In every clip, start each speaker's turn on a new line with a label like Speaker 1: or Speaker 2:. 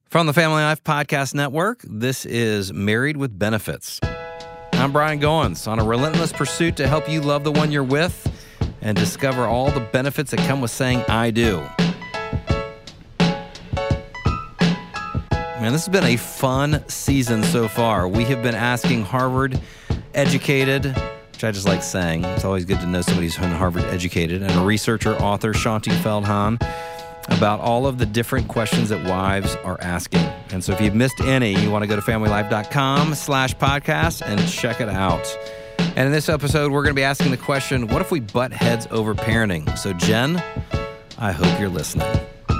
Speaker 1: From the Family Life Podcast Network, this is Married with Benefits. I'm Brian Goins on a relentless pursuit to help you love the one you're with and discover all the benefits that come with saying, I do. Man, this has been a fun season so far. We have been asking Harvard-educated, which I just like saying. It's always good to know somebody who's Harvard-educated, and a researcher, author, Shaunti Feldhahn, about all of the different questions that wives are asking. And so if you've missed any, you want to go to familylife.com/podcast and check it out. And in this episode, we're going to be asking the question, what if we butt heads over parenting? So Jen, I hope you're listening.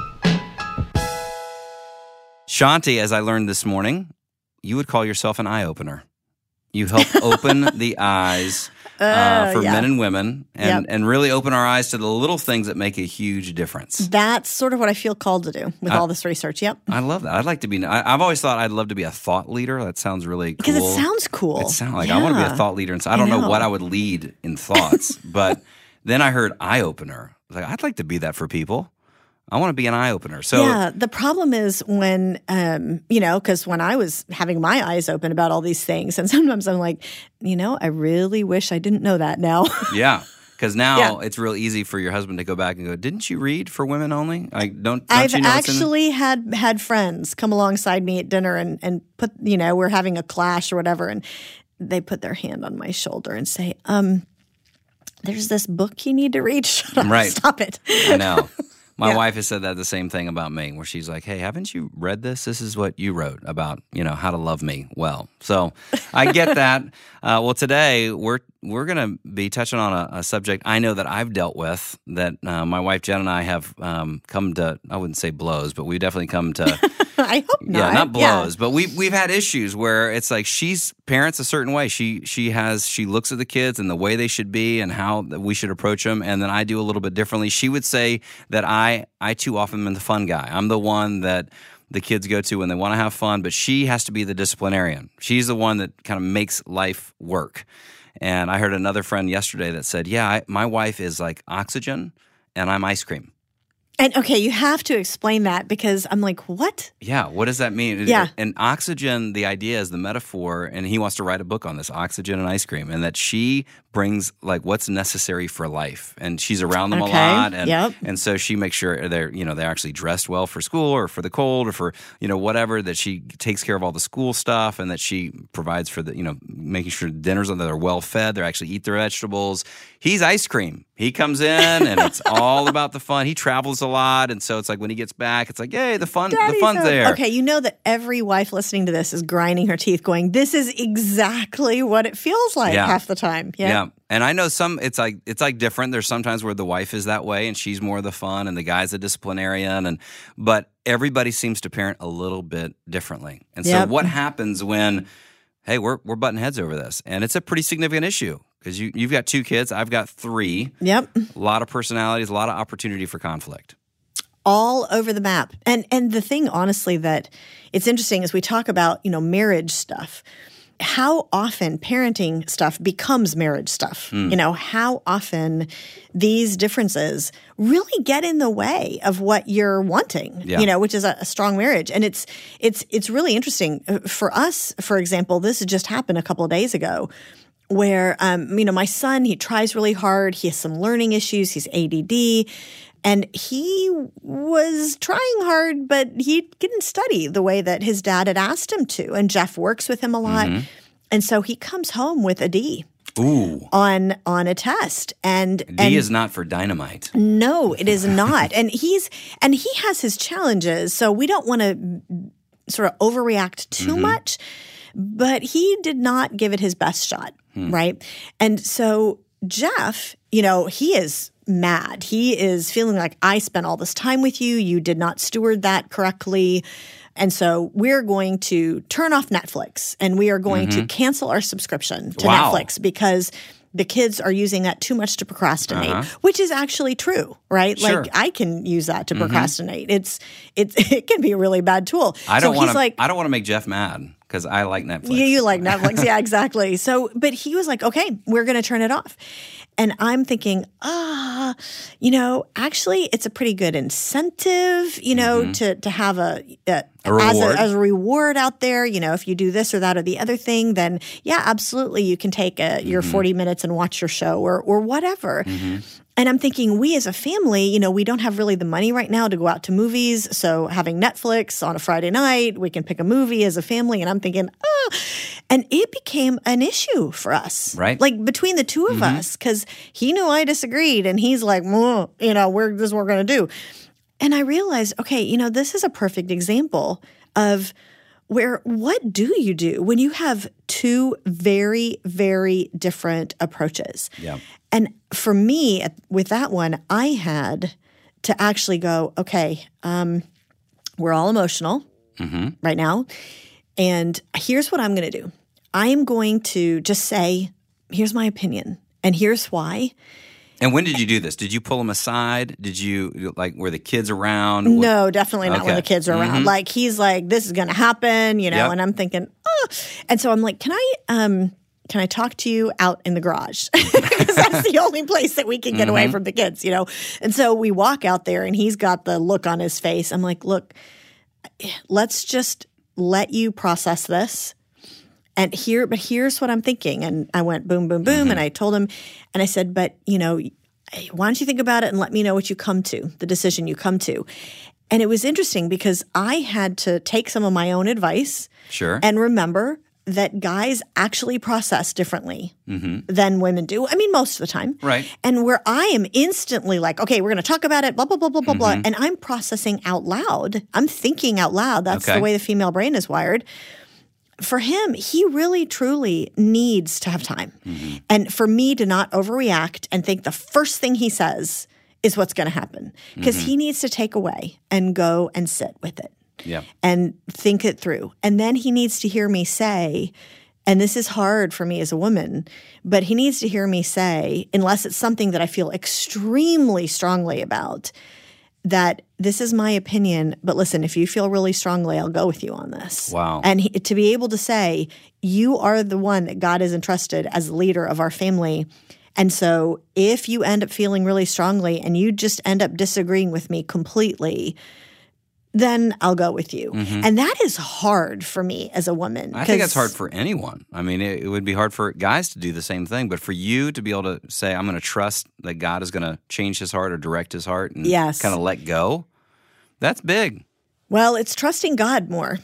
Speaker 1: Shaunti, as I learned this morning, you would call yourself an eye-opener. You help open the eyes for men and women and really open our eyes to the little things that make a huge difference.
Speaker 2: That's sort of what I feel called to do with all this research. Yep.
Speaker 1: I love that. I'd like to be, I've always thought I'd love to be a thought leader. That sounds really cool.
Speaker 2: Because it sounds cool.
Speaker 1: It sounds like I want to be a thought leader. And so I don't know what I would lead in thoughts, but then I heard eye-opener. I was like, I'd like to be that for people. I want to be an eye-opener. So
Speaker 2: yeah, the problem is when, because when I was having my eyes open about all these things, and sometimes I'm like, I really wish I didn't know that now.
Speaker 1: Yeah, because now it's real easy for your husband to go back and go, didn't you read For Women Only?
Speaker 2: I've actually had friends come alongside me at dinner and put, we're having a clash or whatever, and they put their hand on my shoulder and say, there's this book you need to read. Shut up,
Speaker 1: right.
Speaker 2: Stop it.
Speaker 1: I know. My wife has said that the same thing about me, where she's like, hey, haven't you read this? This is what you wrote about, how to love me well. So I get that. Well, today we're going to be touching on a subject I know that I've dealt with, that my wife Jen and I have come to, I wouldn't say blows, but we definitely come to.
Speaker 2: I hope not.
Speaker 1: Yeah, not blows, but we've had issues where it's like she's parents a certain way. She looks at the kids and the way they should be and how we should approach them, and then I do a little bit differently. She would say that I too often am the fun guy. I'm the one that the kids go to when they want to have fun, but she has to be the disciplinarian. She's the one that kind of makes life work. And I heard another friend yesterday that said, my wife is like oxygen and I'm ice cream.
Speaker 2: And okay, you have to explain that, because I'm like, what?
Speaker 1: Yeah, what does that mean?
Speaker 2: Yeah.
Speaker 1: And oxygen, the idea is the metaphor, and he wants to write a book on this, Oxygen and Ice Cream, and that she brings like what's necessary for life, and she's around them a lot, and so she makes sure they're actually dressed well for school or for the cold or for whatever, that she takes care of all the school stuff, and that she provides for the making sure dinners that they're well fed, they actually eat their vegetables. He's ice cream. He comes in and it's all about the fun. He travels a lot, and so it's like when he gets back, it's like, yay, the fun's there.
Speaker 2: Okay, you know that every wife listening to this is grinding her teeth going, this is exactly what it feels like half the time.
Speaker 1: Yeah. And I know it's like different. There's sometimes where the wife is that way and she's more the fun and the guy's a disciplinarian, but everybody seems to parent a little bit differently. And so what happens when, hey, we're butting heads over this, and it's a pretty significant issue. Because you've got 2 kids, I've got 3.
Speaker 2: Yep.
Speaker 1: A lot of personalities, a lot of opportunity for conflict.
Speaker 2: All over the map. And the thing, honestly, that it's interesting is we talk about, marriage stuff. How often parenting stuff becomes marriage stuff. How often these differences really get in the way of what you're wanting, which is a strong marriage. And it's really interesting. For us, for example, this just happened a couple of days ago, where, my son, he tries really hard. He has some learning issues. He's ADD. And he was trying hard, but he didn't study the way that his dad had asked him to. And Jeff works with him a lot. Mm-hmm. And so he comes home with a D.
Speaker 1: Ooh.
Speaker 2: On a test. And
Speaker 1: D is not for dynamite.
Speaker 2: No, it is not. And he has his challenges. So we don't want to sort of overreact too much. But he did not give it his best shot, right? And so Jeff, he is mad. He is feeling like, I spent all this time with you. You did not steward that correctly. And so we're going to turn off Netflix, and we are going to cancel our subscription to Netflix, because the kids are using that too much to procrastinate, which is actually true, right?
Speaker 1: Sure.
Speaker 2: Like, I can use that to procrastinate. It can be a really bad tool.
Speaker 1: I don't want to make Jeff mad, because I like Netflix.
Speaker 2: You like Netflix. Yeah, exactly. So, but he was like, okay, we're going to turn it off. And I'm thinking, actually it's a pretty good incentive, to have a reward. As a reward out there, if you do this or that or the other thing, then yeah, absolutely you can take your 40 minutes and watch your show or whatever. And I'm thinking, we as a family, we don't have really the money right now to go out to movies. So having Netflix on a Friday night, we can pick a movie as a family. And I'm thinking, and it became an issue for us.
Speaker 1: Right.
Speaker 2: Like between the two of us, because he knew I disagreed and he's like, this is what we're going to do. And I realized, okay, this is a perfect example of what do you do when you have two very, very different approaches?
Speaker 1: Yeah.
Speaker 2: And for me, with that one, I had to actually go, okay, we're all emotional right now. And here's what I'm going to do. I am going to just say, here's my opinion, and here's why.
Speaker 1: And when did you do this? Did you pull him aside? Did you, were the kids around?
Speaker 2: No, definitely not when the kids are around. Like, he's like, this is going to happen, and I'm thinking, And so I'm like, can I talk to you out in the garage? Because that's the only place that we can get away from the kids, And so we walk out there and he's got the look on his face. I'm like, look, let's just let you process this. But here's what I'm thinking. And I went boom, boom, boom. And I told him, and I said, but, why don't you think about it and let me know what you come to, the decision you come to. And it was interesting because I had to take some of my own advice.
Speaker 1: Sure.
Speaker 2: And remember that guys actually process differently than women do. I mean, most of the time.
Speaker 1: Right.
Speaker 2: And where I am instantly like, okay, we're going to talk about it, blah, blah, blah, blah, blah, blah. And I'm processing out loud. I'm thinking out loud. That's the way the female brain is wired. For him, he really, truly needs to have time. And for me to not overreact and think the first thing he says is what's going to happen. Because he needs to take away and go and sit with it.
Speaker 1: Yeah.
Speaker 2: And think it through. And then he needs to hear me say, and this is hard for me as a woman, but he needs to hear me say, unless it's something that I feel extremely strongly about, that this is my opinion, but listen, if you feel really strongly, I'll go with you on this.
Speaker 1: Wow.
Speaker 2: And to be able to say, you are the one that God has entrusted as the leader of our family. And so if you end up feeling really strongly and you just end up disagreeing with me completely, then I'll go with you. And that is hard for me as a woman.
Speaker 1: I think that's hard for anyone. I mean, it would be hard for guys to do the same thing, but for you to be able to say, I'm going to trust that God is going to change his heart or direct his heart and kind of let go, that's big.
Speaker 2: Well, it's trusting God more.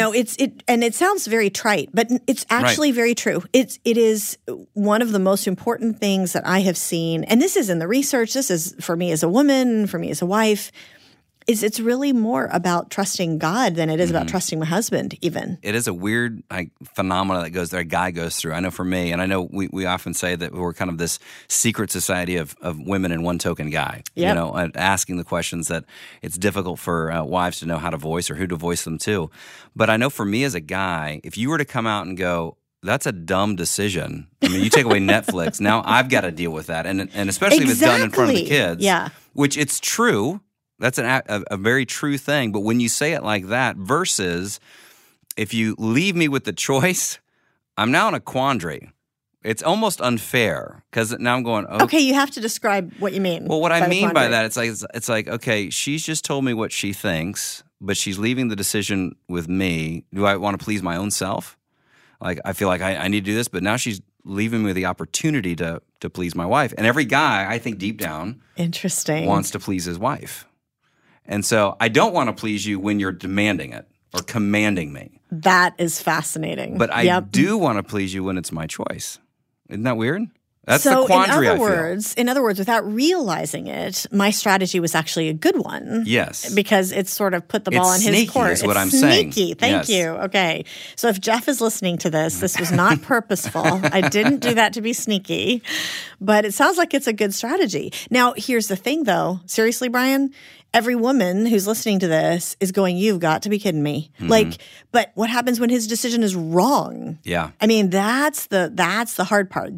Speaker 2: And it sounds very trite, but it's actually very true. It is one of the most important things that I have seen, and this is in the research, this is for me as a woman, for me as a wife, is it's really more about trusting God than it is about trusting my husband even.
Speaker 1: It is a weird phenomena that a guy goes through. I know for me, and I know we often say that we're kind of this secret society of women and one token guy, asking the questions that it's difficult for wives to know how to voice or who to voice them to. But I know for me as a guy, if you were to come out and go, that's a dumb decision. I mean, you take away Netflix, now I've got to deal with that. And especially if it's done in front of the kids, which it's true. That's a very true thing. But when you say it like that versus if you leave me with the choice, I'm now in a quandary. It's almost unfair because now I'm going,
Speaker 2: okay, you have to describe what you mean.
Speaker 1: Well, what I mean by that, it's like, okay, she's just told me what she thinks, but she's leaving the decision with me. Do I want to please my own self? Like, I feel like I need to do this, but now she's leaving me the opportunity to please my wife. And every guy, I think deep down, wants to please his wife. And so I don't want to please you when you're demanding it or commanding me.
Speaker 2: That is fascinating.
Speaker 1: But I do want to please you when it's my choice. Isn't that weird? That's the quandary, I feel.
Speaker 2: In other words, without realizing it, my strategy was actually a good one.
Speaker 1: Yes.
Speaker 2: Because it sort of put the ball in his court.
Speaker 1: It's what I'm saying.
Speaker 2: Sneaky. Thank you. Okay. So if Jeff is listening to this was not purposeful. I didn't do that to be sneaky. But it sounds like it's a good strategy. Now, here's the thing, though. Seriously, Brian? Every woman who's listening to this is going, you've got to be kidding me. But what happens when his decision is wrong?
Speaker 1: Yeah.
Speaker 2: I mean, that's the hard part.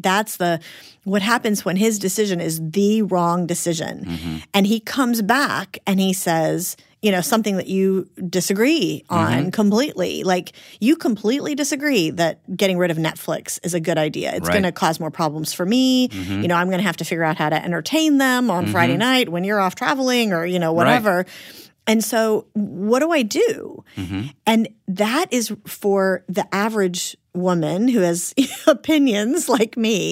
Speaker 2: What happens when his decision is the wrong decision. And he comes back and he says, something that you disagree on completely. Like you completely disagree that getting rid of Netflix is a good idea. It's going to cause more problems for me. I'm going to have to figure out how to entertain them on Friday night when you're off traveling or, whatever. Right. And so what do I do? And that is for the average woman who has opinions like me.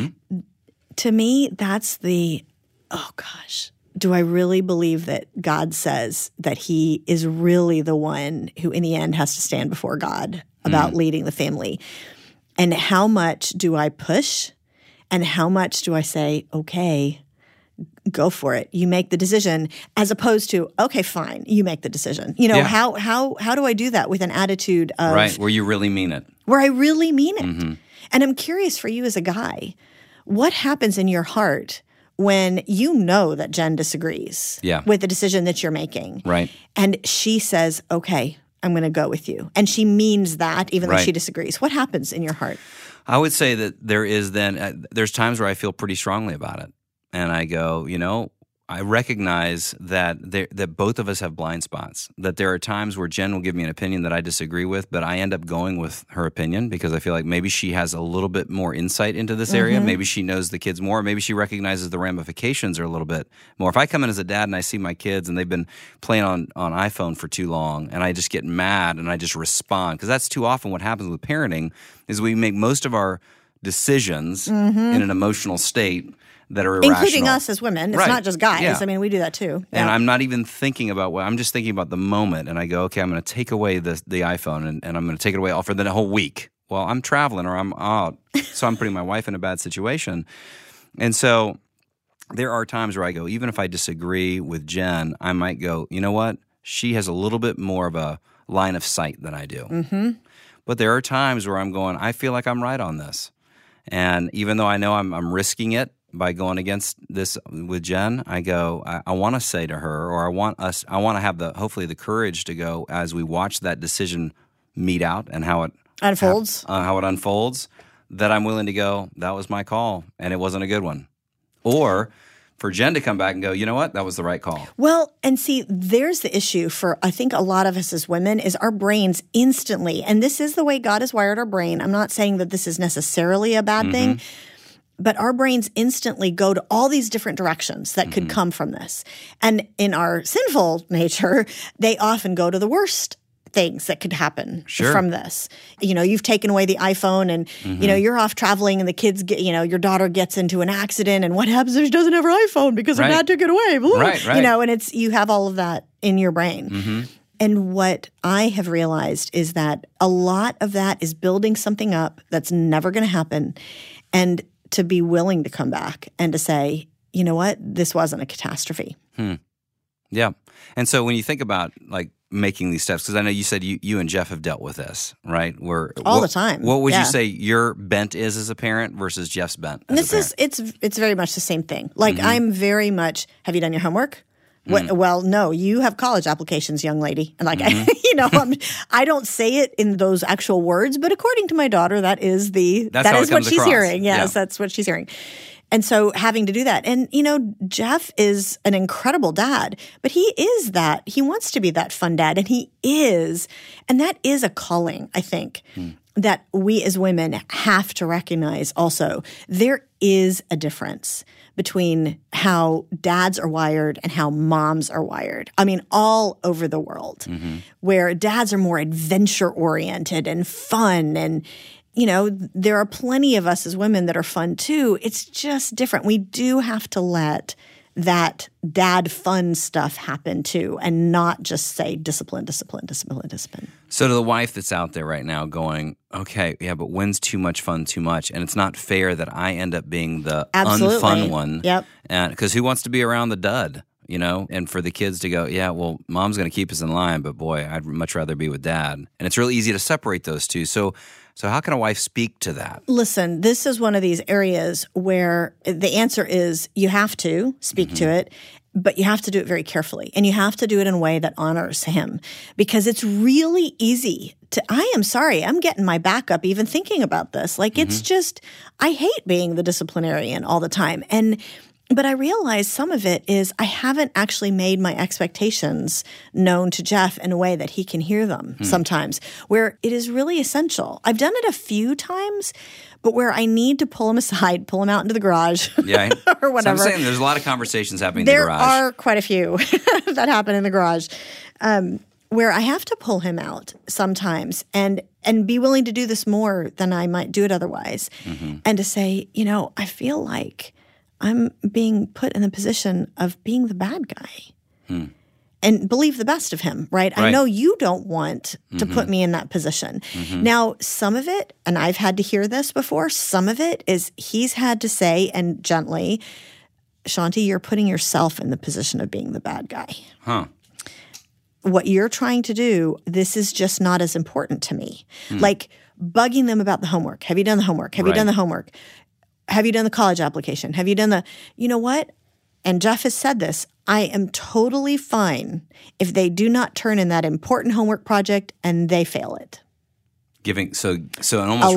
Speaker 2: To me, that's oh gosh. Do I really believe that God says that he is really the one who in the end has to stand before God about leading the family? And how much do I push? And how much do I say, okay, go for it. You make the decision, as opposed to, okay, fine, you make the decision. How do I do that with an attitude of
Speaker 1: where you really mean it?
Speaker 2: Where I really mean it. And I'm curious for you as a guy, what happens in your heart when you know that Jen disagrees with the decision that you're making? Right. And she says, okay, I'm going to go with you. And she means that even though she disagrees. What happens in your heart?
Speaker 1: I would say that there's times where I feel pretty strongly about it. And I go, I recognize that both of us have blind spots, that there are times where Jen will give me an opinion that I disagree with, but I end up going with her opinion because I feel like maybe she has a little bit more insight into this area. Maybe she knows the kids more. Maybe she recognizes the ramifications are a little bit more. If I come in as a dad and I see my kids and they've been playing on iPhone for too long and I just get mad and I just respond, because that's too often what happens with parenting is we make most of our decisions in an emotional state that are irrational.
Speaker 2: Including us as women. It's not just guys. Yeah. I mean, we do that too.
Speaker 1: Yeah. And I'm not even thinking about I'm just thinking about the moment. And I go, okay, I'm going to take away the iPhone and I'm going to take it away for the whole week. Well, I'm traveling or I'm out. So I'm putting my wife in a bad situation. And so there are times where I go, even if I disagree with Jen, I might go, you know what? She has a little bit more of a line of sight than I do. But there are times where I'm going, I feel like I'm right on this. And even though I know I'm risking it, by going against this with Jen, I go, I want to say to her, or I want to have hopefully the courage to go as we watch that decision meet out and how it unfolds, that I'm willing to go, that was my call and it wasn't a good one. Or for Jen to come back and go, you know what, that was the right call.
Speaker 2: Well, and see, there's the issue for, I think, a lot of us as women is our brains instantly, and this is the way God has wired our brain. I'm not saying that this is necessarily a bad thing, but our brains instantly go to all these different directions that could come from this. And in our sinful nature, they often go to the worst things that could happen from this. You've taken away the iPhone and, you're off traveling and the kids get, your daughter gets into an accident and what happens if she doesn't have her iPhone because her dad took it away? Right. And you have all of that in your brain. And what I have realized is that a lot of that is building something up that's never going to happen. And to be willing to come back and to say, you know what, this wasn't a catastrophe.
Speaker 1: Yeah. And so when you think about like making these steps, because I know you said you and Jeff have dealt with this, right?
Speaker 2: All the time.
Speaker 1: What would you say your bent is as a parent versus Jeff's bent as a parent?
Speaker 2: It's very much the same thing. Like I'm very much, have you done your homework? Well, no, you have college applications, young lady. And like, I don't say it in those actual words, but according to my daughter, that is what she's hearing. Yes, that's what she's hearing. And so having to do that. And, Jeff is an incredible dad, but he is that. He wants to be that fun dad, and he is. And that is a calling, I think, that we as women have to recognize also. There is a difference between how dads are wired and how moms are wired. I mean, all over the world, where dads are more adventure-oriented and fun and, there are plenty of us as women that are fun too. It's just different. We do have to let that dad fun stuff happen too and not just say discipline, discipline, discipline, discipline.
Speaker 1: So to the wife that's out there right now going, okay, yeah, but when's too much fun too much? And it's not fair that I end up being the unfun one.
Speaker 2: Yep.
Speaker 1: Because who wants to be around the dud? And for the kids to go, yeah, well, mom's going to keep us in line, but boy, I'd much rather be with dad. And it's really easy to separate those two. So how can a wife speak to that?
Speaker 2: Listen, this is one of these areas where the answer is you have to speak to it, but you have to do it very carefully. And you have to do it in a way that honors him, because it's really easy to, I am sorry, I'm getting my back up even thinking about this. Like it's just, I hate being the disciplinarian all the time. And But I realized some of it is I haven't actually made my expectations known to Jeff in a way that he can hear them sometimes, where it is really essential. I've done it a few times, but where I need to pull him aside, pull him out into the garage or whatever.
Speaker 1: So I'm saying there's a lot of conversations happening in the garage.
Speaker 2: There are quite a few that happen in the garage where I have to pull him out sometimes and be willing to do this more than I might do it otherwise. And to say, I feel like I'm being put in the position of being the bad guy and believe the best of him, right? I know you don't want to put me in that position. Now, some of it, and I've had to hear this before, some of it is he's had to say, and gently, Shaunti, you're putting yourself in the position of being the bad guy. What you're trying to do, this is just not as important to me. Like bugging them about the homework. Have you done the homework? Have you done the homework? Have you done the college application? Have you done the, you know what? And Jeff has said this, I am totally fine if they do not turn in that important homework project and they fail it.
Speaker 1: So and almost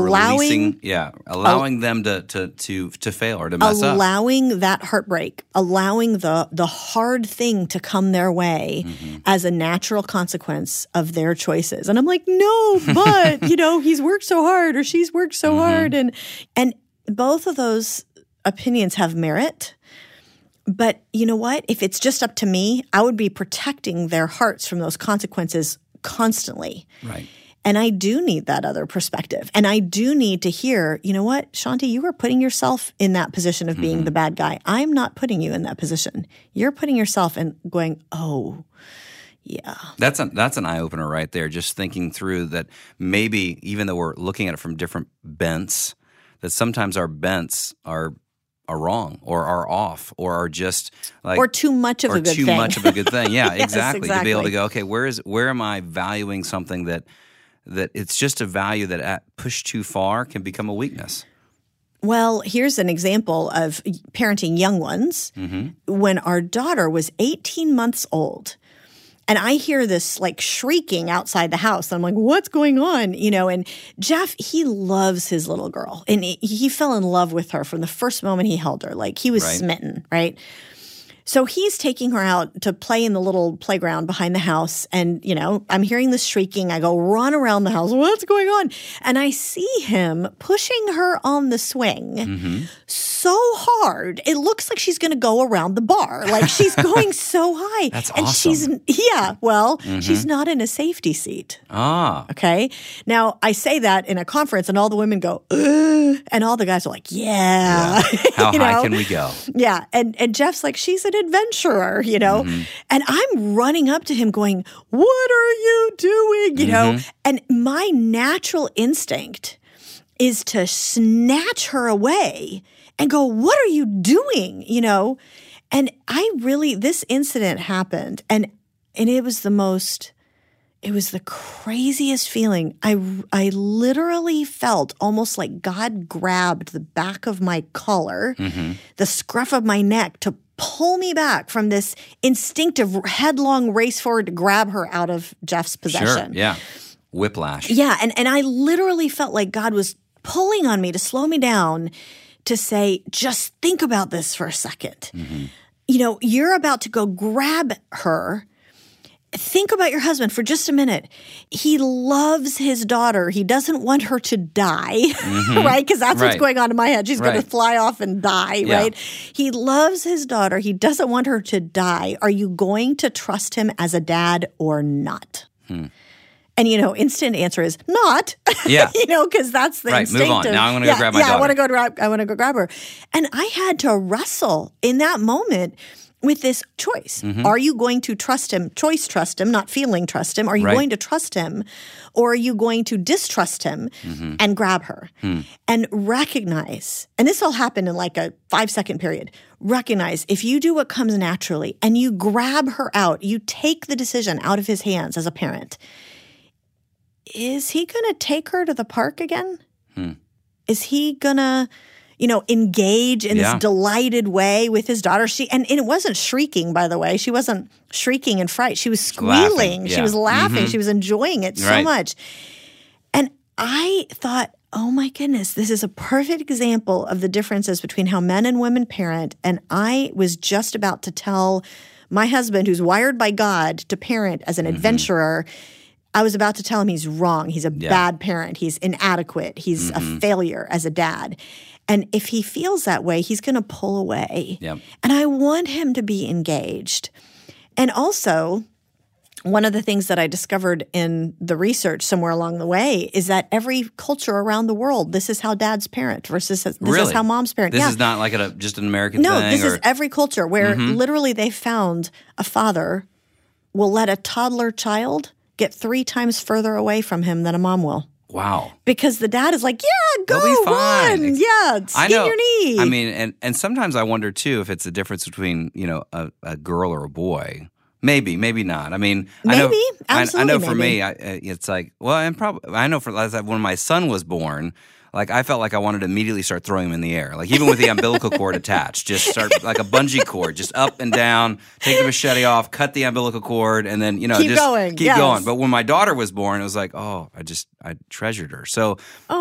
Speaker 1: allowing them to fail or to mess up.
Speaker 2: Allowing that heartbreak, allowing the hard thing to come their way as a natural consequence of their choices. And I'm like, no, but, he's worked so hard or she's worked so hard. And both of those opinions have merit. But you know what? If it's just up to me, I would be protecting their hearts from those consequences constantly.
Speaker 1: Right.
Speaker 2: And I do need that other perspective. And I do need to hear, you know what, Shaunti, you are putting yourself in that position of being the bad guy. I'm not putting you in that position. You're putting yourself in going, oh, yeah.
Speaker 1: That's an eye-opener right there, just thinking through that maybe even though we're looking at it from different bents, that sometimes our bents are wrong or are off or are just like
Speaker 2: or too much of a good thing.
Speaker 1: Or too much of a good thing. Yeah,
Speaker 2: Yes,
Speaker 1: exactly. To be able to go, okay, where am I valuing something that it's just a value that pushed too far can become a weakness?
Speaker 2: Well, here's an example of parenting young ones. When our daughter was 18 months old, and I hear this like shrieking outside the house. I'm like, what's going on? And Jeff, he loves his little girl. And he fell in love with her from the first moment he held her. Like he was smitten, right? So he's taking her out to play in the little playground behind the house. And, I'm hearing this shrieking. I go run around the house. What's going on? And I see him pushing her on the swing so hard. It looks like she's going to go around the bar. Like she's going so high.
Speaker 1: That's
Speaker 2: and
Speaker 1: awesome.
Speaker 2: She's not in a safety seat.
Speaker 1: Ah.
Speaker 2: Okay. Now, I say that in a conference and all the women go, ugh, and all the guys are like, yeah.
Speaker 1: How high can we go?
Speaker 2: Yeah. And Jeff's like, she's an adventurer, and I'm running up to him going, what are you doing? And my natural instinct is to snatch her away and go, what are you doing? And this incident happened and it was the craziest feeling. I literally felt almost like God grabbed the back of my collar, the scruff of my neck to pull me back from this instinctive headlong race forward to grab her out of Jeff's possession.
Speaker 1: Sure, yeah. Whiplash.
Speaker 2: Yeah, and I literally felt like God was pulling on me to slow me down to say, just think about this for a second. You're about to go grab her. Think about your husband for just a minute. He loves his daughter. He doesn't want her to die, right? Because that's what's going on in my head. She's going to fly off and die, right? He loves his daughter. He doesn't want her to die. Are you going to trust him as a dad or not? And, instant answer is not.
Speaker 1: Yeah.
Speaker 2: Because that's the instinctive.
Speaker 1: Move on. Now I'm going to go grab my daughter.
Speaker 2: I want to go grab her. And I had to wrestle in that moment with this choice. Are you going to trust him, trust him, not feeling trust him? Are you going to trust him or are you going to distrust him and grab her? And recognize, and this all happened in like a 5-second period, recognize if you do what comes naturally and you grab her out, you take the decision out of his hands as a parent, is he going to take her to the park again? Is he going to engage in this delighted way with his daughter. And it wasn't shrieking, by the way. She wasn't shrieking in fright. She was squealing. She was laughing. She was enjoying it so much. And I thought, oh my goodness, this is a perfect example of the differences between how men and women parent. And I was just about to tell my husband, who's wired by God to parent as an adventurer, I was about to tell him he's wrong. He's a bad parent. He's inadequate. He's a failure as a dad. And if he feels that way, he's going to pull away.
Speaker 1: Yep.
Speaker 2: And I want him to be engaged. And also, one of the things that I discovered in the research somewhere along the way is that every culture around the world, this is how dads parent versus this is how moms parent.
Speaker 1: This is not like just an American thing?
Speaker 2: No, this is every culture where literally they found a father will let a toddler child get 3 times further away from him than a mom will.
Speaker 1: Wow.
Speaker 2: Because the dad is like, yeah, go,
Speaker 1: they'll be fine.
Speaker 2: Run. Yeah, skin your knee.
Speaker 1: I mean, and sometimes I wonder, too, if it's a difference between, a girl or a boy. Maybe not. I mean,
Speaker 2: maybe.
Speaker 1: I know for me, it's like, well, and probably, I know when my son was born, like I felt like I wanted to immediately start throwing him in the air. Like even with the umbilical cord attached, just start like a bungee cord, just up and down, take the machete off, cut the umbilical cord, and then, keep going. But when my daughter was born, it was like, oh, I treasured her. So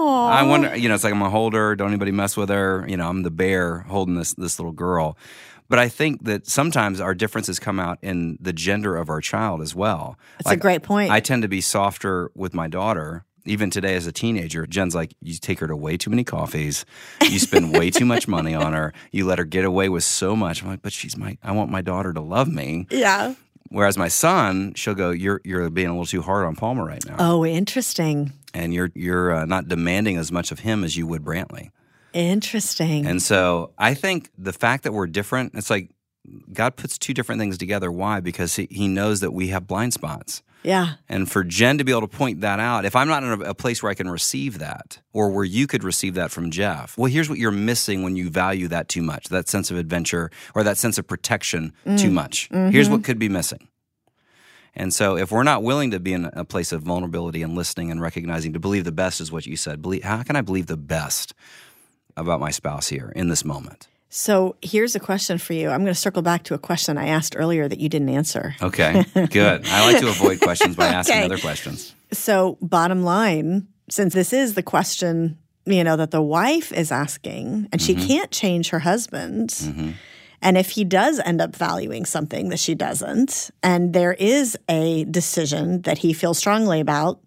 Speaker 1: I wonder, it's like I'm going to hold her. Don't anybody mess with her. I'm the bear holding this little girl. But I think that sometimes our differences come out in the gender of our child as well.
Speaker 2: That's a great point.
Speaker 1: I tend to be softer with my daughter. Even today as a teenager, Jen's like, you take her to way too many coffees. You spend way too much money on her. You let her get away with so much. I'm like, but I want my daughter to love me.
Speaker 2: Yeah.
Speaker 1: Whereas my son, she'll go, you're being a little too hard on Palmer right now.
Speaker 2: Oh, interesting.
Speaker 1: And you're not demanding as much of him as you would Brantley.
Speaker 2: Interesting.
Speaker 1: And so I think the fact that we're different, it's like God puts 2 different things together. Why? Because he knows that we have blind spots.
Speaker 2: Yeah.
Speaker 1: And for Jen to be able to point that out, if I'm not in a place where I can receive that or where you could receive that from Jeff, well, here's what you're missing when you value that too much, that sense of adventure or that sense of protection too much. Here's what could be missing. And so if we're not willing to be in a place of vulnerability and listening and recognizing, to believe the best is what you said. How can I believe the best about my spouse here in this moment?
Speaker 2: So here's a question for you. I'm going to circle back to a question I asked earlier that you didn't answer.
Speaker 1: Okay, good. I like to avoid questions by asking other questions.
Speaker 2: So bottom line, since this is the question, that the wife is asking, and she can't change her husband, and if he does end up valuing something that she doesn't, and there is a decision that he feels strongly about,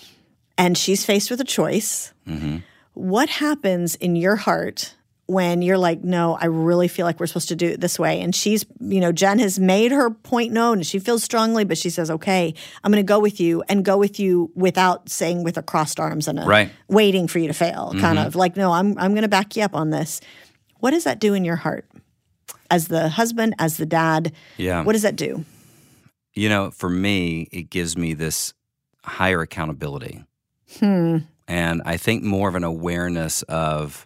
Speaker 2: and she's faced with a choice, what happens in your heart when you're like, no, I really feel like we're supposed to do it this way? And she's, Jen has made her point known and she feels strongly, but she says, okay, I'm going to go with you and go with you without saying with a crossed arms and waiting for you to fail, kind of like, no, I'm going to back you up on this. What does that do in your heart? As the husband, as the dad, what does that do?
Speaker 1: For me, it gives me this higher accountability. And I think more of an awareness of,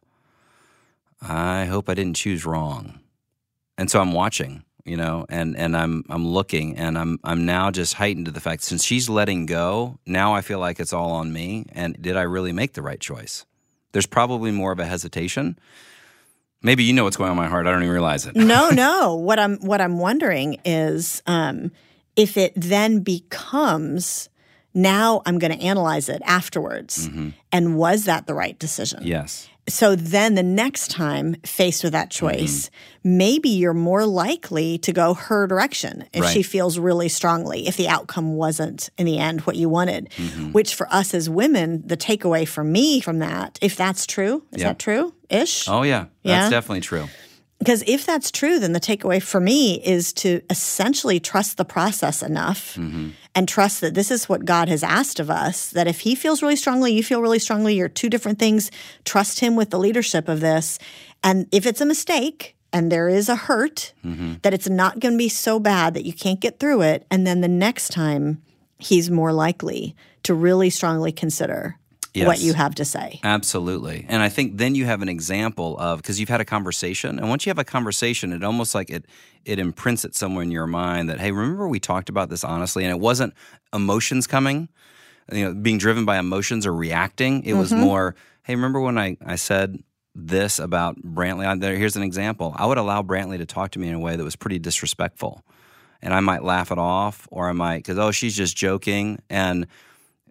Speaker 1: I hope I didn't choose wrong. And so I'm watching, and I'm looking, and I'm now just heightened to the fact, since she's letting go, now I feel like it's all on me. And did I really make the right choice? There's probably more of a hesitation. Maybe you know what's going on in my heart. I don't even realize it.
Speaker 2: No. What I'm wondering is if it then becomes, now I'm going to analyze it afterwards. And was that the right decision?
Speaker 1: Yes.
Speaker 2: So then the next time faced with that choice, maybe you're more likely to go her direction if she feels really strongly, if the outcome wasn't in the end what you wanted, which for us as women, the takeaway for me from that, if that's true, is that true-ish?
Speaker 1: Oh, yeah. That's definitely true.
Speaker 2: Because if that's true, then the takeaway for me is to essentially trust the process enough and trust that this is what God has asked of us, that if he feels really strongly, you feel really strongly, you're 2 different things, trust him with the leadership of this. And if it's a mistake and there is a hurt, that it's not going to be so bad that you can't get through it. And then the next time, he's more likely to really strongly consider what you have to say.
Speaker 1: Absolutely. And I think then you have an example of, because you've had a conversation, and once you have a conversation, it almost like it imprints it somewhere in your mind that, hey, remember we talked about this honestly, and it wasn't emotions coming, being driven by emotions or reacting. It was more, hey, remember when I said this about Brantley? Here's an example. I would allow Brantley to talk to me in a way that was pretty disrespectful. And I might laugh it off, or I might, because, she's just joking. And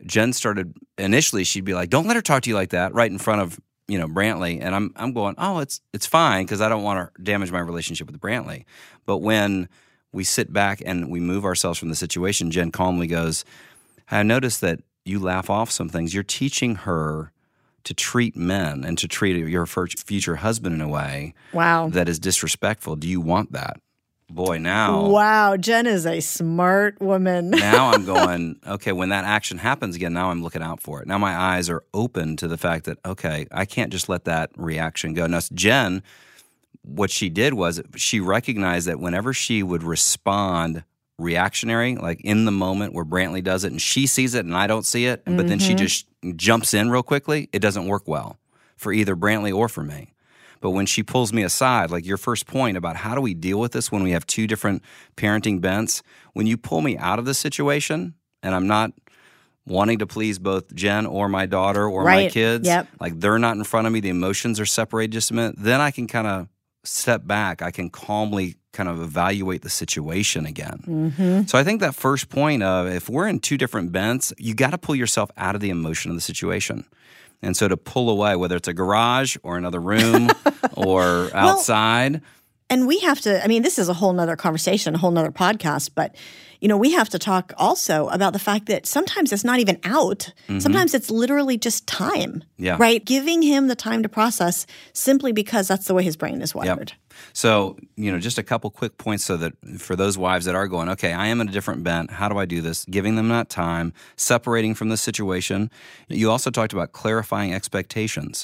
Speaker 1: Jen started, initially she'd be like, don't let her talk to you like that right in front of, Brantley. And I'm going, oh, it's fine because I don't want to damage my relationship with Brantley. But when we sit back and we move ourselves from the situation, Jen calmly goes, I noticed that you laugh off some things. You're teaching her to treat men and to treat your future husband in a way that is disrespectful. Do you want that? Boy, now.
Speaker 2: Wow, Jen is a smart woman.
Speaker 1: Now I'm going, okay, when that action happens again, now I'm looking out for it. Now my eyes are open to the fact that, okay, I can't just let that reaction go. Now, Jen, what she did was she recognized that whenever she would respond reactionary, like in the moment where Brantley does it and she sees it and I don't see it, but then she just jumps in real quickly, it doesn't work well for either Brantley or for me. But when she pulls me aside, like your first point about how do we deal with this when we have two different parenting bents, when you pull me out of the situation and I'm not wanting to please both Jen or my daughter or my kids, like they're not in front of me, the emotions are separated just a minute, then I can kind of step back. I can calmly kind of evaluate the situation again. So I think that first point of if we're in two different bents, you got to pull yourself out of the emotion of the situation. And so to pull away, whether it's a garage or another room or outside.
Speaker 2: And we have to, this is a whole nother conversation, a whole nother podcast, but, we have to talk also about the fact that sometimes it's not even out. Sometimes it's literally just time, right? Giving him the time to process simply because that's the way his brain is wired.
Speaker 1: So, just a couple quick points so that for those wives that are going, okay, I am in a different bent. How do I do this? Giving them that time, separating from the situation. You also talked about clarifying expectations.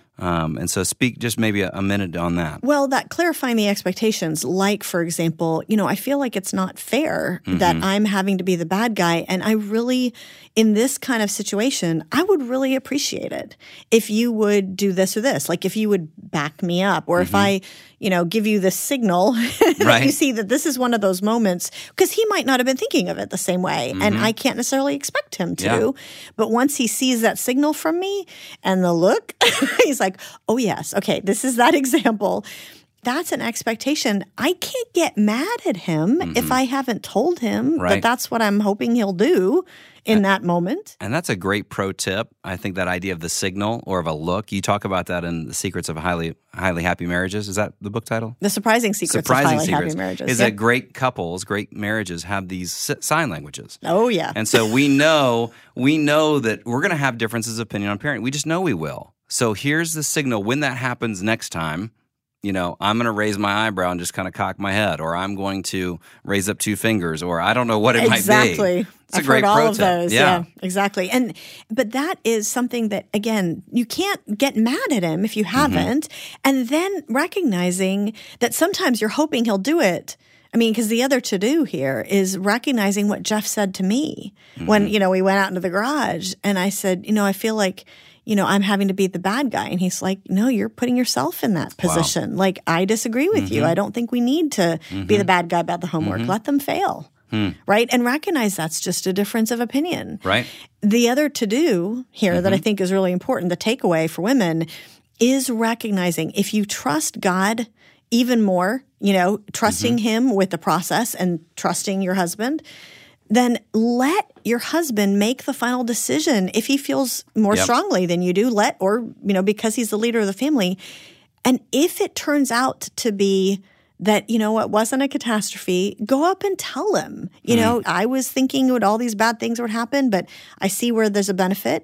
Speaker 1: And so speak just maybe a minute on that.
Speaker 2: Well, that clarifying the expectations, like, for example, I feel like it's not fair that I'm having to be the bad guy. And I really, in this kind of situation, I would really appreciate it if you would do this or this. Like if you would back me up or if I, give you this signal that you see that this is one of those moments because he might not have been thinking of it the same way. And I can't necessarily expect him to. But once he sees that signal from me and the look, he's like, oh, yes. Okay, this is that example. That's an expectation. I can't get mad at him if I haven't told him that that's what I'm hoping he'll do in that moment.
Speaker 1: And that's a great pro tip. I think that idea of the signal or of a look, you talk about that in The Secrets of Highly Happy Marriages. Is that the book title?
Speaker 2: The Surprising Secrets of Highly Happy Marriages.
Speaker 1: Is that great couples, great marriages have these sign languages.
Speaker 2: Oh, yeah.
Speaker 1: And so we know that we're going to have differences of opinion on parenting. We just know we will. So here's the signal. When that happens next time, I'm going to raise my eyebrow and just kind of cock my head, or I'm going to raise up two fingers, or I don't know what it might be.
Speaker 2: Exactly.
Speaker 1: It's a great pro tip.
Speaker 2: I've heard all of those. Yeah, exactly. But that is something that, again, you can't get mad at him if you haven't. And then recognizing that sometimes you're hoping he'll do it. Because the other to-do here is recognizing what Jeff said to me when, we went out into the garage and I said, I feel like, I'm having to be the bad guy. And he's like, no, you're putting yourself in that position. Wow. Like, I disagree with you. I don't think we need to be the bad guy about the homework. Let them fail. Right? And recognize that's just a difference of opinion.
Speaker 1: Right.
Speaker 2: The other to-do here that I think is really important, the takeaway for women, is recognizing if you trust God even more, trusting him with the process and trusting your husband, then let your husband make the final decision if he feels more strongly than you do, because he's the leader of the family. And if it turns out to be that, it wasn't a catastrophe, go up and tell him, I was thinking all these bad things would happen, but I see where there's a benefit.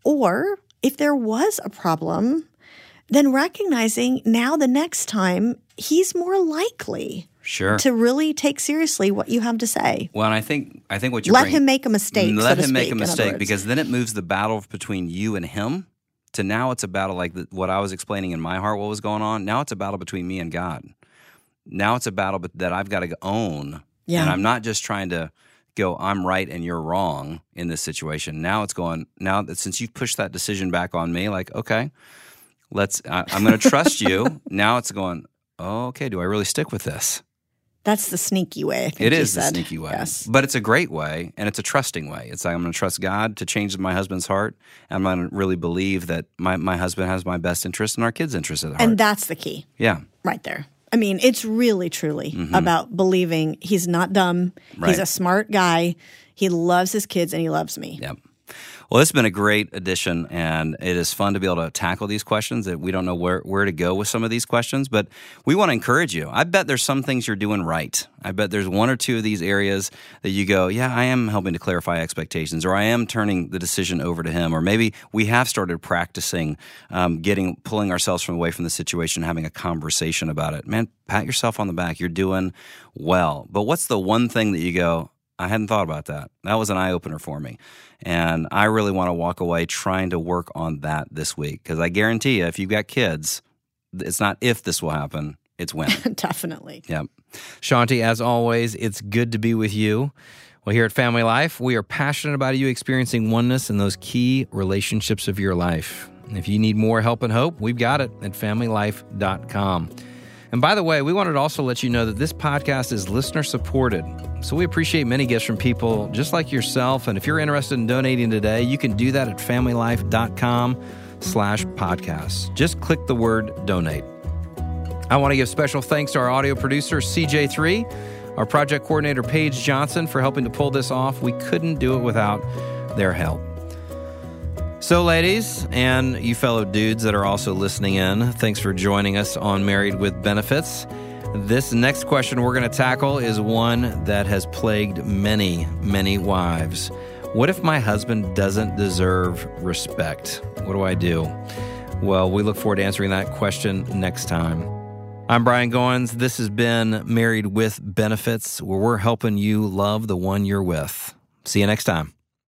Speaker 2: Or if there was a problem, then recognizing now the next time he's more likely to really take seriously what you have to say.
Speaker 1: Well, and I think what you
Speaker 2: let him make a mistake.
Speaker 1: Let him make a mistake, because then it moves the battle between you and him to now it's a battle like what I was explaining in my heart, what was going on. Now it's a battle between me and God. Now it's a battle that I've got to own, and I'm not just trying to go, I'm right and you're wrong in this situation. Now it's going. Now that since you've pushed that decision back on me, like okay, I'm going to trust you. Now it's going. Oh, okay, do I really stick with this?
Speaker 2: That's the sneaky way, I think
Speaker 1: it is the sneaky way. Yes. But it's a great way, and it's a trusting way. It's like I'm going to trust God to change my husband's heart, and I'm going to really believe that my husband has my best interest and our kids' interest at heart.
Speaker 2: And that's the key.
Speaker 1: Yeah.
Speaker 2: Right there. It's really, truly about believing he's not dumb. Right. He's a smart guy. He loves his kids, and he loves me.
Speaker 1: Yep. Well, it's been a great addition, and it is fun to be able to tackle these questions. That we don't know where to go with some of these questions, but we want to encourage you. I bet there's some things you're doing right. I bet there's one or two of these areas that you go, yeah, I am helping to clarify expectations, or I am turning the decision over to him, or maybe we have started practicing pulling ourselves away from the situation, having a conversation about it. Man, pat yourself on the back. You're doing well. But what's the one thing that you go, I hadn't thought about that. That was an eye-opener for me. And I really want to walk away trying to work on that this week. Because I guarantee you, if you've got kids, it's not if this will happen, it's when.
Speaker 2: Definitely.
Speaker 1: Yep.
Speaker 3: Shaunti, as always, it's good to be with you. Well, here at Family Life, we are passionate about you experiencing oneness in those key relationships of your life. If you need more help and hope, we've got it at familylife.com. And by the way, we wanted to also let you know that this podcast is listener-supported. So we appreciate many gifts from people just like yourself. And if you're interested in donating today, you can do that at familylife.com/podcast. Just click the word donate. I want to give special thanks to our audio producer, CJ3, our project coordinator, Paige Johnson, for helping to pull this off. We couldn't do it without their help. So, ladies, and you fellow dudes that are also listening in, thanks for joining us on Married with Benefits. This next question we're going to tackle is one that has plagued many, many wives. What if my husband doesn't deserve respect? What do I do? Well, we look forward to answering that question next time. I'm Brian Goins. This has been Married with Benefits, where we're helping you love the one you're with. See you next time.